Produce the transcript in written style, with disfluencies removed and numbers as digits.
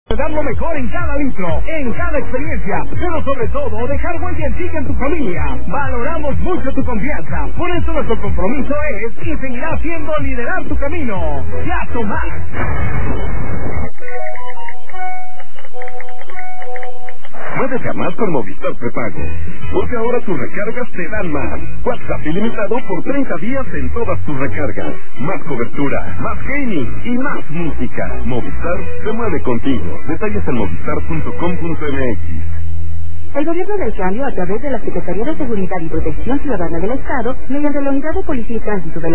Dar lo mejor en cada litro, en cada experiencia, pero sobre todo dejar huella en ti y en tu familia. Valoramos mucho tu confianza, por eso nuestro compromiso es y seguirá siendo liderar tu camino. Gasto Más. Muévete a más con Movistar Prepago, porque ahora tus recargas te dan más. WhatsApp ilimitado por 30 días en todas tus recargas. Más cobertura, más gaming y más música. Movistar se mueve contigo. Detalles en movistar.com.mx. El Gobierno del Cambio, a través de la Secretaría de Seguridad y Protección Ciudadana del Estado, mediante la Unidad de Policía y Tránsito de la